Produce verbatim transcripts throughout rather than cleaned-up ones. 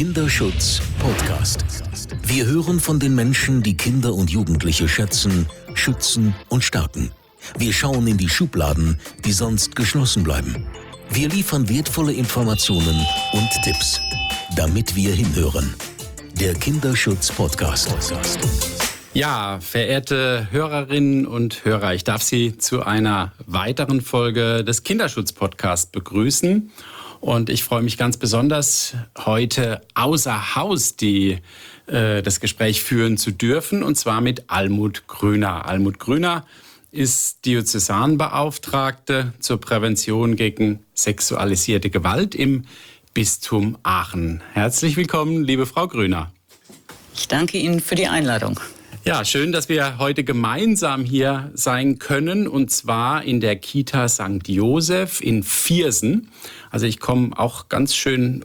Kinderschutz Podcast. Wir hören von den Menschen, die Kinder und Jugendliche schätzen, schützen und stärken. Wir schauen in die Schubladen, die sonst geschlossen bleiben. Wir liefern wertvolle Informationen und Tipps, damit wir hinhören. Der Kinderschutz Podcast. Ja, verehrte Hörerinnen und Hörer, ich darf Sie zu einer weiteren Folge des Kinderschutz-Podcasts begrüßen. Und ich freue mich ganz besonders, heute außer Haus die, äh, das Gespräch führen zu dürfen, und zwar mit Almut Grüner. Almut Grüner ist Diözesanbeauftragte zur Prävention gegen sexualisierte Gewalt im Bistum Aachen. Herzlich willkommen, liebe Frau Grüner. Ich danke Ihnen für die Einladung. Ja, schön, dass wir heute gemeinsam hier sein können, und zwar in der Kita Sankt Joseph in Viersen. Also ich komme auch ganz schön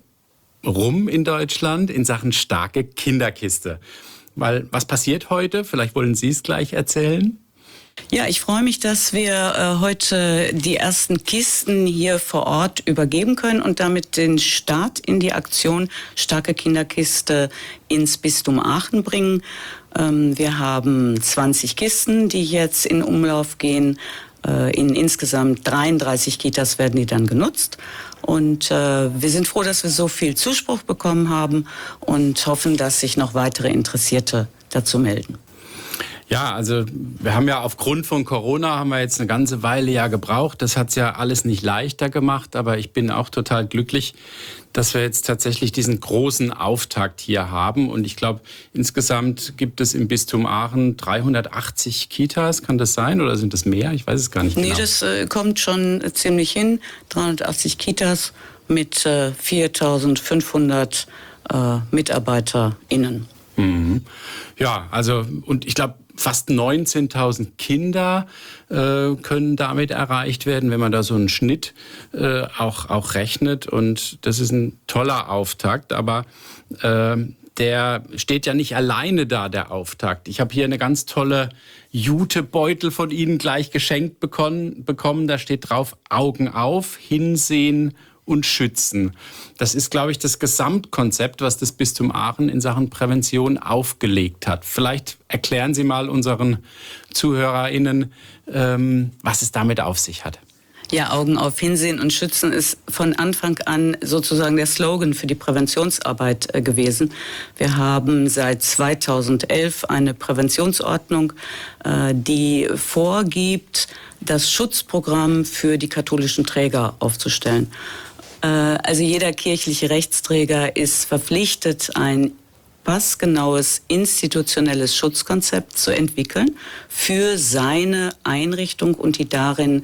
rum in Deutschland in Sachen starke Kinderkiste. Weil was passiert heute? Vielleicht wollen Sie es gleich erzählen. Ja, ich freue mich, dass wir äh, heute die ersten Kisten hier vor Ort übergeben können und damit den Start in die Aktion Starke Kinderkiste ins Bistum Aachen bringen. Ähm, wir haben zwanzig Kisten, die jetzt in Umlauf gehen. Äh, in insgesamt dreiunddreißig Kitas werden die dann genutzt. Und äh, wir sind froh, dass wir so viel Zuspruch bekommen haben und hoffen, dass sich noch weitere Interessierte dazu melden. Ja, also wir haben ja aufgrund von Corona haben wir jetzt eine ganze Weile ja gebraucht. Das hat's ja alles nicht leichter gemacht, aber ich bin auch total glücklich, dass wir jetzt tatsächlich diesen großen Auftakt hier haben. Und ich glaube, insgesamt gibt es im Bistum Aachen dreihundertachtzig Kitas. Kann das sein oder sind das mehr? Ich weiß es gar nicht genau. Nee, das äh, kommt schon ziemlich hin. dreihundertachtzig Kitas mit äh, viertausendfünfhundert äh, MitarbeiterInnen. Mhm. Ja, also und ich glaube, fast neunzehntausend Kinder äh, können damit erreicht werden, wenn man da so einen Schnitt äh, auch, auch rechnet. Und das ist ein toller Auftakt, aber äh, der steht ja nicht alleine da, der Auftakt. Ich habe hier eine ganz tolle Jutebeutel von Ihnen gleich geschenkt bekommen. bekommen. Da steht drauf: Augen auf, hinsehen und schützen. Das ist, glaube ich, das Gesamtkonzept, was das Bistum Aachen in Sachen Prävention aufgelegt hat. Vielleicht erklären Sie mal unseren ZuhörerInnen, ähm, was es damit auf sich hat. Ja, Augen auf, hinsehen und schützen ist von Anfang an sozusagen der Slogan für die Präventionsarbeit äh, gewesen. Wir haben seit zweitausendelf eine Präventionsordnung, äh, die vorgibt, das Schutzprogramm für die katholischen Träger aufzustellen. Äh, also jeder kirchliche Rechtsträger ist verpflichtet, ein passgenaues institutionelles Schutzkonzept zu entwickeln für seine Einrichtung und die darin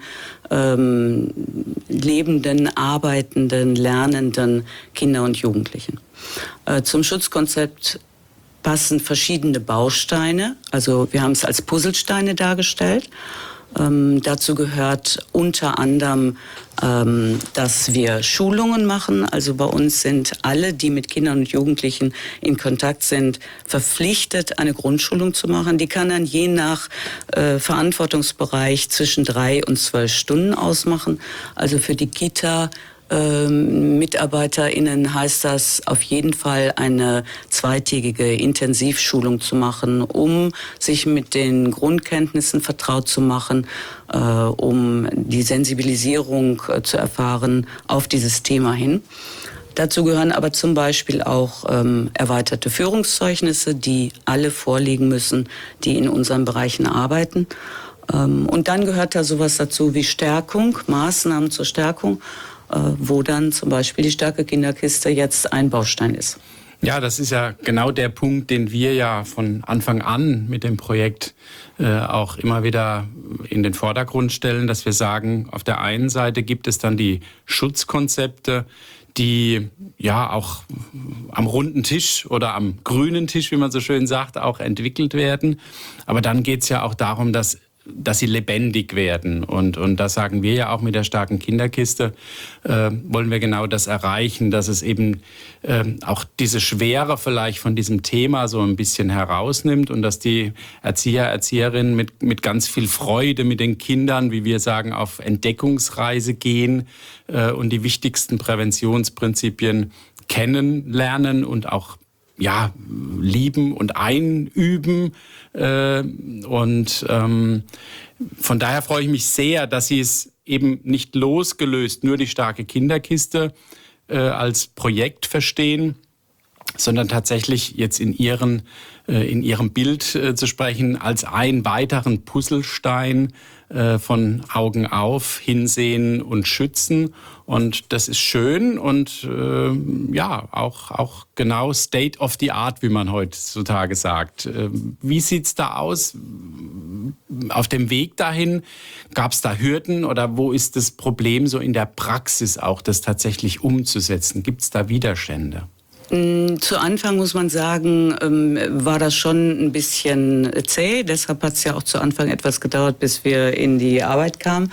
ähm, lebenden, arbeitenden, lernenden Kinder und Jugendlichen. Äh, zum Schutzkonzept passen verschiedene Bausteine, also wir haben es als Puzzlesteine dargestellt. Ähm, dazu gehört unter anderem, ähm, dass wir Schulungen machen. Also bei uns sind alle, die mit Kindern und Jugendlichen in Kontakt sind, verpflichtet, eine Grundschulung zu machen. Die kann dann je nach äh, Verantwortungsbereich zwischen drei und zwölf Stunden ausmachen. Also für die Kita Ähm, MitarbeiterInnen heißt das auf jeden Fall, eine zweitägige Intensivschulung zu machen, um sich mit den Grundkenntnissen vertraut zu machen, äh, um die Sensibilisierung äh, zu erfahren auf dieses Thema hin. Dazu gehören aber zum Beispiel auch ähm, erweiterte Führungszeugnisse, die alle vorliegen müssen, die in unseren Bereichen arbeiten. Ähm, und dann gehört da sowas dazu wie Stärkung, Maßnahmen zur Stärkung, wo dann zum Beispiel die Starke Kinderkiste jetzt ein Baustein ist. Ja, das ist ja genau der Punkt, den wir ja von Anfang an mit dem Projekt äh, auch immer wieder in den Vordergrund stellen, dass wir sagen, auf der einen Seite gibt es dann die Schutzkonzepte, die ja auch am runden Tisch oder am grünen Tisch, wie man so schön sagt, auch entwickelt werden. Aber dann geht es ja auch darum, dass dass sie lebendig werden. Und, und das sagen wir ja auch mit der starken Kinderkiste, äh, wollen wir genau das erreichen, dass es eben äh, auch diese Schwere vielleicht von diesem Thema so ein bisschen herausnimmt und dass die Erzieher, Erzieherinnen mit, mit ganz viel Freude mit den Kindern, wie wir sagen, auf Entdeckungsreise gehen äh, und die wichtigsten Präventionsprinzipien kennenlernen und auch ja, lieben und einüben. Äh, und ähm, von daher freue ich mich sehr, dass Sie es eben nicht losgelöst, nur die starke Kinderkiste äh, als Projekt verstehen, sondern tatsächlich jetzt in, ihren, äh, in Ihrem Bild äh, zu sprechen, als einen weiteren Puzzlestein äh, von Augen auf, hinsehen und schützen. Und das ist schön und äh, ja, auch, auch genau State of the Art, wie man heutzutage sagt. Äh, wie sieht's da aus? Auf dem Weg dahin, gab es da Hürden oder wo ist das Problem so in der Praxis auch, das tatsächlich umzusetzen? Gibt es da Widerstände? Zu Anfang muss man sagen, war das schon ein bisschen zäh. Deshalb hat es ja auch zu Anfang etwas gedauert, bis wir in die Arbeit kamen.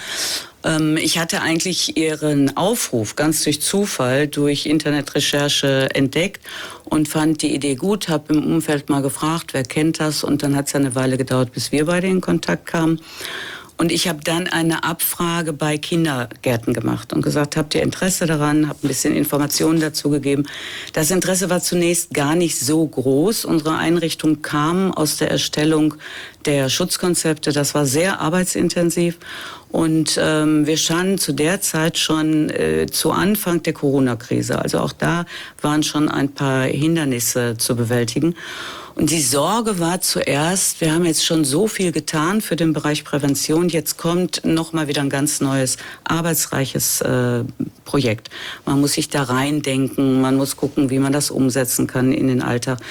Ich hatte eigentlich Ihren Aufruf ganz durch Zufall, durch Internetrecherche entdeckt und fand die Idee gut, habe im Umfeld mal gefragt, wer kennt das? Und dann hat es eine Weile gedauert, bis wir beide in Kontakt kamen. Und ich habe dann eine Abfrage bei Kindergärten gemacht und gesagt, habt ihr Interesse daran? Habe ein bisschen Informationen dazu gegeben. Das Interesse war zunächst gar nicht so groß. Unsere Einrichtung kam aus der Erstellung der Schutzkonzepte. Das war sehr arbeitsintensiv. Und ähm, wir standen zu der Zeit schon äh, zu Anfang der Corona-Krise. Also auch da waren schon ein paar Hindernisse zu bewältigen. Und die Sorge war zuerst, wir haben jetzt schon so viel getan für den Bereich Prävention, jetzt kommt noch mal wieder ein ganz neues, arbeitsreiches äh, Projekt. Man muss sich da reindenken, man muss gucken, wie man das umsetzen kann in den Alltag.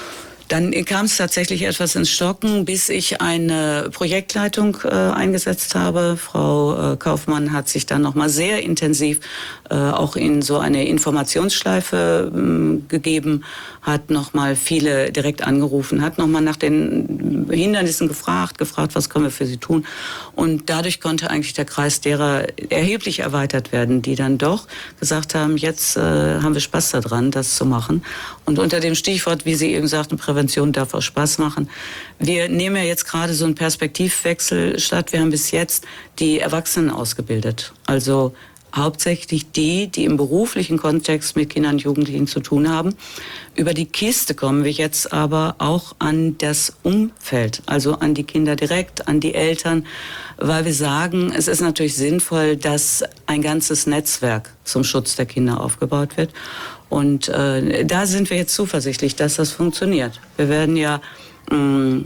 Dann kam es tatsächlich etwas ins Stocken, bis ich eine Projektleitung äh, eingesetzt habe. Frau äh, Kaufmann hat sich dann nochmal sehr intensiv äh, auch in so eine Informationsschleife äh, gegeben, hat nochmal viele direkt angerufen, hat nochmal nach den Hindernissen gefragt, gefragt, was können wir für sie tun. Und dadurch konnte eigentlich der Kreis derer erheblich erweitert werden, die dann doch gesagt haben, jetzt äh, haben wir Spaß daran, das zu machen. Und unter dem Stichwort, wie Sie eben sagten, Prävention darf auch Spaß machen. Wir nehmen ja jetzt gerade so einen Perspektivwechsel statt. Wir haben bis jetzt die Erwachsenen ausgebildet. Also hauptsächlich die, die im beruflichen Kontext mit Kindern und Jugendlichen zu tun haben. Über die Kiste kommen wir jetzt aber auch an das Umfeld, also an die Kinder direkt, an die Eltern, weil wir sagen, es ist natürlich sinnvoll, dass ein ganzes Netzwerk zum Schutz der Kinder aufgebaut wird. Und äh, da sind wir jetzt zuversichtlich, dass das funktioniert. Wir werden ja mh,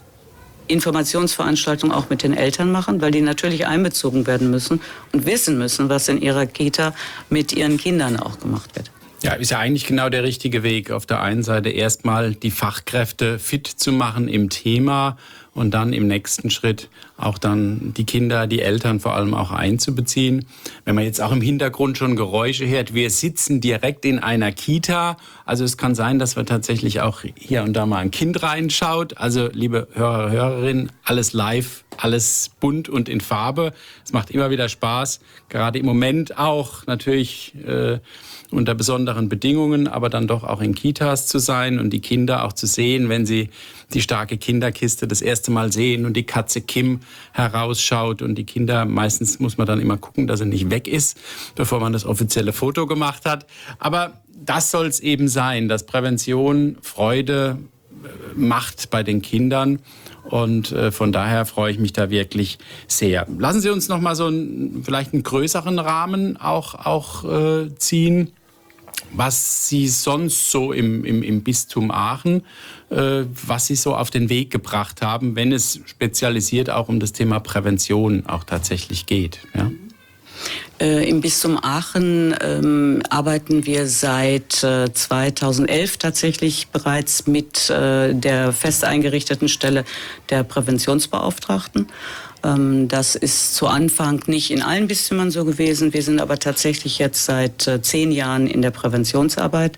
Informationsveranstaltungen auch mit den Eltern machen, weil die natürlich einbezogen werden müssen und wissen müssen, was in ihrer Kita mit ihren Kindern auch gemacht wird. Ja, ist ja eigentlich genau der richtige Weg. Auf der einen Seite erstmal die Fachkräfte fit zu machen im Thema und dann im nächsten Schritt auch dann die Kinder, die Eltern vor allem auch einzubeziehen. Wenn man jetzt auch im Hintergrund schon Geräusche hört, wir sitzen direkt in einer Kita. Also es kann sein, dass wir tatsächlich auch hier und da mal ein Kind reinschaut. Also liebe Hörer, Hörerinnen, alles live, alles bunt und in Farbe. Es macht immer wieder Spaß, gerade im Moment auch natürlich äh, unter besonderen Bedingungen, aber dann doch auch in Kitas zu sein und die Kinder auch zu sehen, wenn sie die starke Kinderkiste das erste Mal sehen und die Katze Kim herausschaut und die Kinder, meistens muss man dann immer gucken, dass er nicht weg ist, bevor man das offizielle Foto gemacht hat. Aber das soll es eben sein, dass Prävention Freude macht bei den Kindern. Und äh, von daher freue ich mich da wirklich sehr. Lassen Sie uns noch mal so einen, vielleicht einen größeren Rahmen auch, auch äh, ziehen, was Sie sonst so im, im, im Bistum Aachen, äh, was Sie so auf den Weg gebracht haben, wenn es spezialisiert auch um das Thema Prävention auch tatsächlich geht. Ja? Äh, Im Bistum Aachen ähm, arbeiten wir seit äh, zweitausendelf tatsächlich bereits mit äh, der fest eingerichteten Stelle der Präventionsbeauftragten. Ähm, das ist zu Anfang nicht in allen Bistümern so gewesen. Wir sind aber tatsächlich jetzt seit äh, zehn Jahren in der Präventionsarbeit.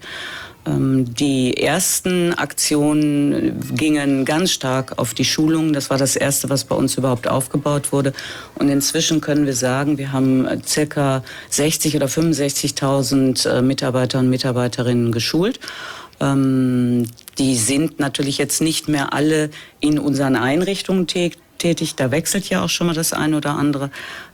Die ersten Aktionen gingen ganz stark auf die Schulung. Das war das Erste, was bei uns überhaupt aufgebaut wurde. Und inzwischen können wir sagen, wir haben circa sechzig oder fünfundsechzigtausend Mitarbeiter und Mitarbeiterinnen geschult. Die sind natürlich jetzt nicht mehr alle in unseren Einrichtungen tätig. Da wechselt ja auch schon mal das eine oder andere.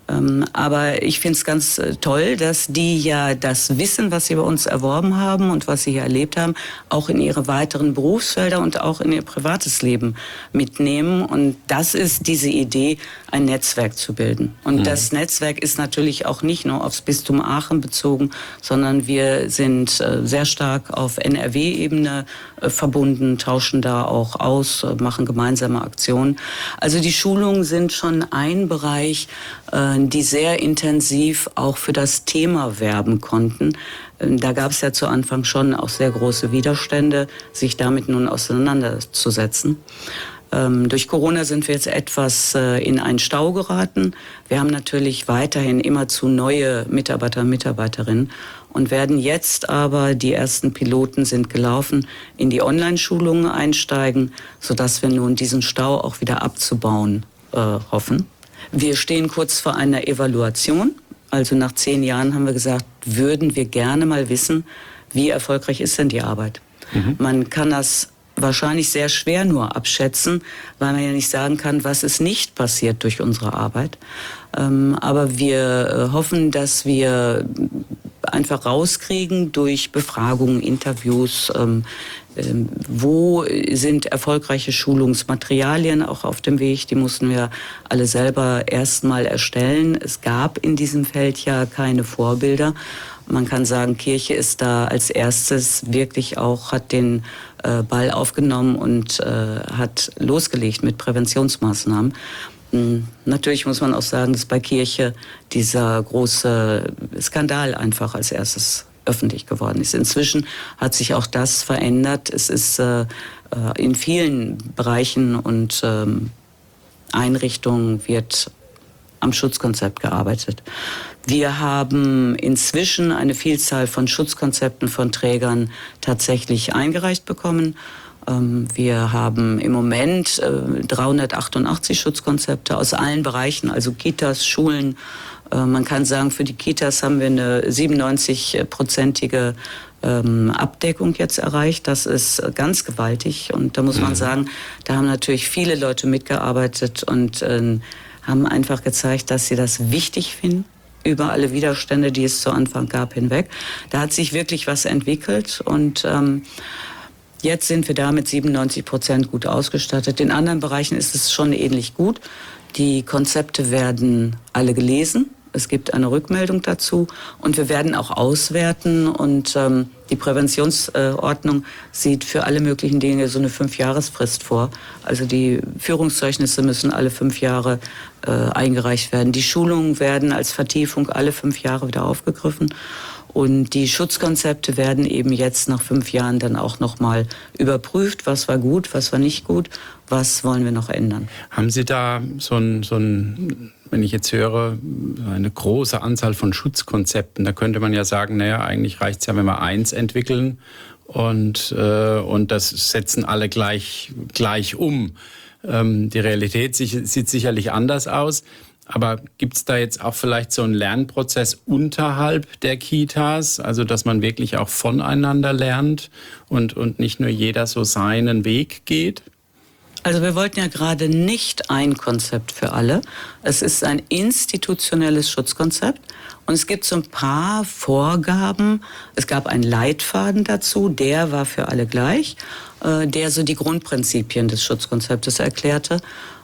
Ähm, aber ich finde es ganz äh, toll, dass die ja das Wissen, was sie bei uns erworben haben und was sie hier erlebt haben, auch in ihre weiteren Berufsfelder und auch in ihr privates Leben mitnehmen. Und das ist diese Idee, ein Netzwerk zu bilden. Und mhm. das Netzwerk ist natürlich auch nicht nur aufs Bistum Aachen bezogen, sondern wir sind äh, sehr stark auf N R W-Ebene äh, verbunden, tauschen da auch aus, äh, machen gemeinsame Aktionen. Also die Schulungen sind schon ein Bereich, äh, die sehr intensiv auch für das Thema werben konnten. Da gab es ja zu Anfang schon auch sehr große Widerstände, sich damit nun auseinanderzusetzen. Ähm, durch Corona sind wir jetzt etwas äh, in einen Stau geraten. Wir haben natürlich weiterhin immerzu neue Mitarbeiter und Mitarbeiterinnen und werden jetzt aber, die ersten Piloten sind gelaufen, in die Online-Schulungen einsteigen, sodass wir nun diesen Stau auch wieder abzubauen äh, hoffen. Wir stehen kurz vor einer Evaluation. Also nach zehn Jahren haben wir gesagt, würden wir gerne mal wissen, wie erfolgreich ist denn die Arbeit. Mhm. Man kann das wahrscheinlich sehr schwer nur abschätzen, weil man ja nicht sagen kann, was ist nicht passiert durch unsere Arbeit. Ähm, aber wir äh, hoffen, dass wir einfach rauskriegen durch Befragungen, Interviews, ähm, ähm, wo sind erfolgreiche Schulungsmaterialien auch auf dem Weg. Die mussten wir alle selber erstmal erstellen. Es gab in diesem Feld ja keine Vorbilder. Man kann sagen, Kirche ist da als erstes wirklich auch, hat den äh, Ball aufgenommen und äh, hat losgelegt mit Präventionsmaßnahmen. Mhm. Natürlich muss man auch sagen, dass bei Kirche dieser große Skandal einfach als erstes öffentlich geworden ist. Inzwischen hat sich auch das verändert. Es ist äh, in vielen Bereichen und ähm, Einrichtungen wird am Schutzkonzept gearbeitet. Wir haben inzwischen eine Vielzahl von Schutzkonzepten von Trägern tatsächlich eingereicht bekommen. Wir haben im Moment dreihundertachtundachtzig Schutzkonzepte aus allen Bereichen, also Kitas, Schulen. Man kann sagen, für die Kitas haben wir eine siebenundneunzig-prozentige Abdeckung jetzt erreicht. Das ist ganz gewaltig. Und da muss man sagen, da haben natürlich viele Leute mitgearbeitet und haben einfach gezeigt, dass sie das wichtig finden, über alle Widerstände, die es zu Anfang gab, hinweg. Da hat sich wirklich was entwickelt und ähm, jetzt sind wir da mit siebenundneunzig Prozent gut ausgestattet. In anderen Bereichen ist es schon ähnlich gut. Die Konzepte werden alle gelesen. Es gibt eine Rückmeldung dazu und wir werden auch auswerten und ähm, die Präventionsordnung äh, sieht für alle möglichen Dinge so eine Fünfjahresfrist vor. Also die Führungszeugnisse müssen alle fünf Jahre äh, eingereicht werden. Die Schulungen werden als Vertiefung alle fünf Jahre wieder aufgegriffen. Und die Schutzkonzepte werden eben jetzt nach fünf Jahren dann auch nochmal überprüft, was war gut, was war nicht gut, was wollen wir noch ändern. Haben Sie da so ein, so ein, wenn ich jetzt höre, eine große Anzahl von Schutzkonzepten, da könnte man ja sagen, naja, eigentlich reicht es ja, wenn wir eins entwickeln und, äh, und das setzen alle gleich, gleich um. Ähm, die Realität sieht sicherlich anders aus. Aber gibt es da jetzt auch vielleicht so einen Lernprozess unterhalb der Kitas, also dass man wirklich auch voneinander lernt und, und nicht nur jeder so seinen Weg geht? Also wir wollten ja gerade nicht ein Konzept für alle. Es ist ein institutionelles Schutzkonzept und es gibt so ein paar Vorgaben. Es gab einen Leitfaden dazu, der war für alle gleich, der so die Grundprinzipien des Schutzkonzeptes erklärte.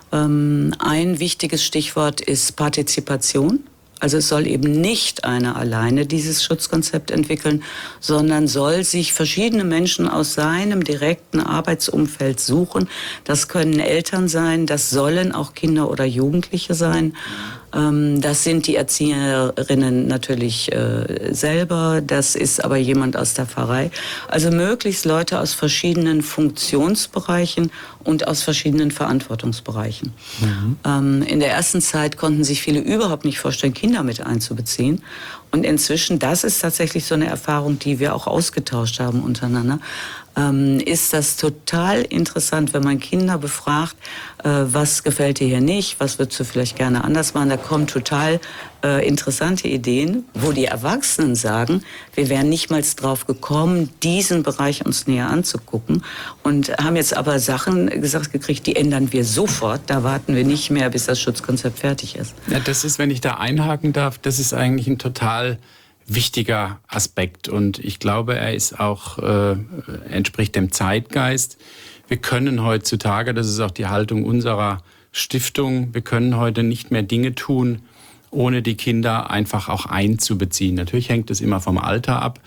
Ein wichtiges Stichwort ist Partizipation. Also es soll eben nicht einer alleine dieses Schutzkonzept entwickeln, sondern soll sich verschiedene Menschen aus seinem direkten Arbeitsumfeld suchen. Das können Eltern sein, das sollen auch Kinder oder Jugendliche sein. Das sind die Erzieherinnen natürlich äh, selber, das ist aber jemand aus der Pfarrei. Also möglichst Leute aus verschiedenen Funktionsbereichen und aus verschiedenen Verantwortungsbereichen. Mhm. Ähm, in der ersten Zeit konnten sich viele überhaupt nicht vorstellen, Kinder mit einzubeziehen. Und inzwischen, das ist tatsächlich so eine Erfahrung, die wir auch ausgetauscht haben untereinander, ähm, ist das total interessant, wenn man Kinder befragt, äh, was gefällt dir hier nicht, was würdest du vielleicht gerne anders machen. Da kommen total äh, interessante Ideen, wo die Erwachsenen sagen, wir wären nicht mal drauf gekommen, diesen Bereich uns näher anzugucken und haben jetzt aber Sachen gesagt gekriegt, die ändern wir sofort. Da warten wir nicht mehr, bis das Schutzkonzept fertig ist. Ja, das ist, wenn ich da einhaken darf, das ist eigentlich ein total wichtiger Aspekt und ich glaube, er ist auch, äh, entspricht dem Zeitgeist. Wir können heutzutage, das ist auch die Haltung unserer Stiftung, wir können heute nicht mehr Dinge tun, ohne die Kinder einfach auch einzubeziehen. Natürlich hängt es immer vom Alter ab.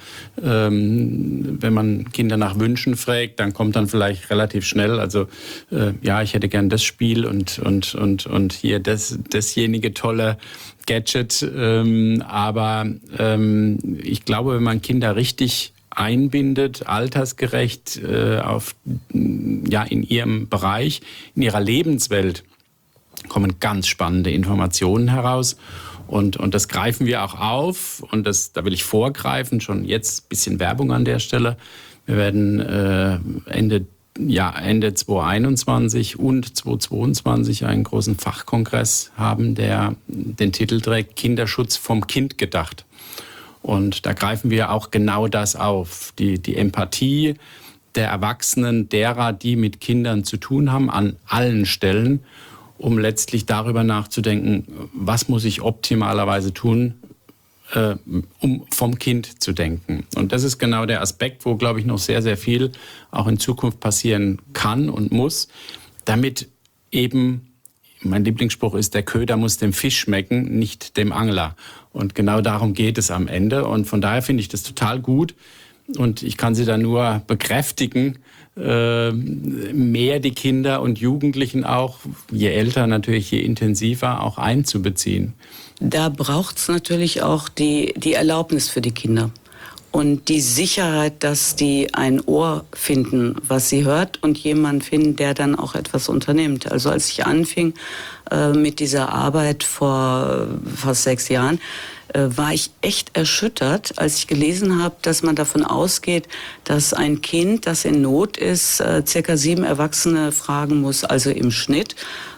Ähm, wenn man Kinder nach Wünschen fragt, dann kommt dann vielleicht relativ schnell, also äh, ja, ich hätte gern das Spiel und, und, und, und hier das, dasjenige tolle Gadget. Ähm, aber ähm, ich glaube, wenn man Kinder richtig einbindet, altersgerecht äh, auf, ja, in ihrem Bereich, in ihrer Lebenswelt, kommen ganz spannende Informationen heraus und, und das greifen wir auch auf und das, da will ich vorgreifen, schon jetzt ein bisschen Werbung an der Stelle. Wir werden äh, Ende, ja, Ende zweitausendeinundzwanzig und zweitausendzweiundzwanzig einen großen Fachkongress haben, der den Titel trägt Kinderschutz vom Kind gedacht. Und da greifen wir auch genau das auf, die, die Empathie der Erwachsenen, derer, die mit Kindern zu tun haben, an allen Stellen, um letztlich darüber nachzudenken, was muss ich optimalerweise tun, äh, um vom Kind zu denken. Und das ist genau der Aspekt, wo, glaube ich, noch sehr, sehr viel auch in Zukunft passieren kann und muss, damit eben, mein Lieblingsspruch ist, der Köder muss dem Fisch schmecken, nicht dem Angler. Und genau darum geht es am Ende. Und von daher finde ich das total gut. Und ich kann Sie da nur bekräftigen, äh, mehr die Kinder und Jugendlichen auch, je älter natürlich, je intensiver auch einzubeziehen. Da braucht es natürlich auch die, die Erlaubnis für die Kinder und die Sicherheit, dass die ein Ohr finden, was sie hört und jemanden finden, der dann auch etwas unternimmt. Also als ich anfing äh, mit dieser Arbeit vor äh, fast sechs Jahren, war ich echt erschüttert, als ich gelesen habe, dass man davon ausgeht, dass ein Kind, das in Not ist, circa sieben Erwachsene fragen muss, also im Schnitt,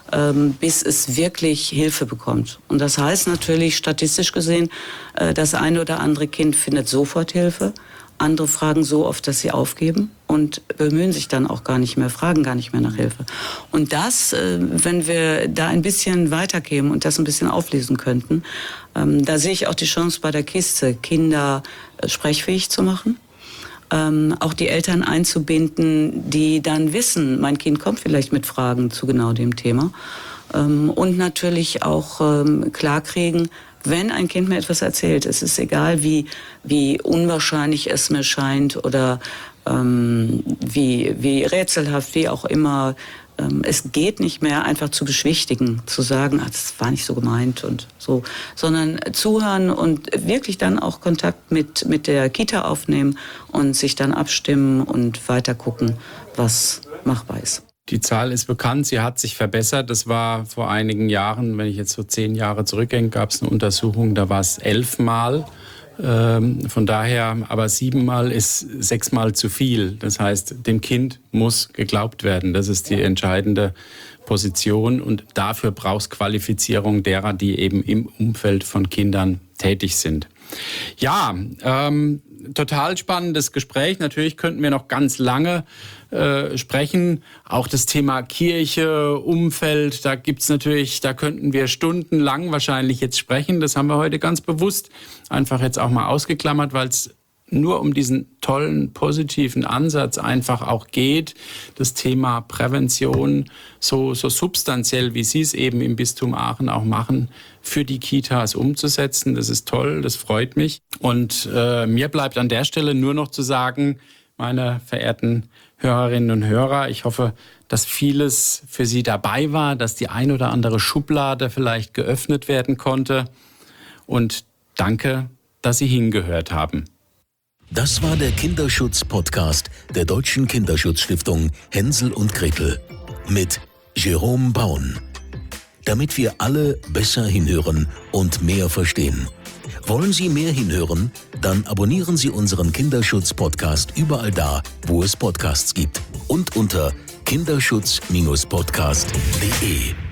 bis es wirklich Hilfe bekommt. Und das heißt natürlich, statistisch gesehen, das eine oder andere Kind findet sofort Hilfe. Andere fragen so oft, dass sie aufgeben und bemühen sich dann auch gar nicht mehr, fragen gar nicht mehr nach Hilfe. Und das, wenn wir da ein bisschen weiterkämen und das ein bisschen auflesen könnten, da sehe ich auch die Chance bei der Kiste, Kinder sprechfähig zu machen. Auch die Eltern einzubinden, die dann wissen, mein Kind kommt vielleicht mit Fragen zu genau dem Thema. Und natürlich auch klarkriegen, wenn ein Kind mir etwas erzählt, es ist egal, wie, wie unwahrscheinlich es mir scheint oder ähm, wie, wie rätselhaft, wie auch immer, ähm, es geht nicht mehr einfach zu beschwichtigen, zu sagen, ah, das war nicht so gemeint und so, sondern zuhören und wirklich dann auch Kontakt mit, mit der Kita aufnehmen und sich dann abstimmen und weiter gucken, was machbar ist. Die Zahl ist bekannt, sie hat sich verbessert. Das war vor einigen Jahren, wenn ich jetzt so zehn Jahre zurückgehe, gab es eine Untersuchung, da war es elfmal. Ähm, von daher, aber siebenmal ist sechsmal zu viel. Das heißt, dem Kind muss geglaubt werden. Das ist die entscheidende Position und dafür braucht es Qualifizierung derer, die eben im Umfeld von Kindern tätig sind. Ja, ähm, total spannendes Gespräch. Natürlich könnten wir noch ganz lange äh, sprechen. Auch das Thema Kirche, Umfeld, da gibt's natürlich, da könnten wir stundenlang wahrscheinlich jetzt sprechen. Das haben wir heute ganz bewusst einfach jetzt auch mal ausgeklammert, weil es nur um diesen tollen, positiven Ansatz einfach auch geht, das Thema Prävention so, so substanziell, wie Sie es eben im Bistum Aachen auch machen, für die Kitas umzusetzen. Das ist toll, das freut mich. Und äh, mir bleibt an der Stelle nur noch zu sagen, meine verehrten Hörerinnen und Hörer, ich hoffe, dass vieles für Sie dabei war, dass die ein oder andere Schublade vielleicht geöffnet werden konnte. Und danke, dass Sie hingehört haben. Das war der Kinderschutz-Podcast der Deutschen Kinderschutzstiftung Hänsel und Gretel mit Jerome Baun. Damit wir alle besser hinhören und mehr verstehen, Wollen Sie mehr hinhören? Dann abonnieren Sie unseren Kinderschutz-Podcast überall da, wo es Podcasts gibt. Und unter kinderschutz Bindestrich podcast punkt de.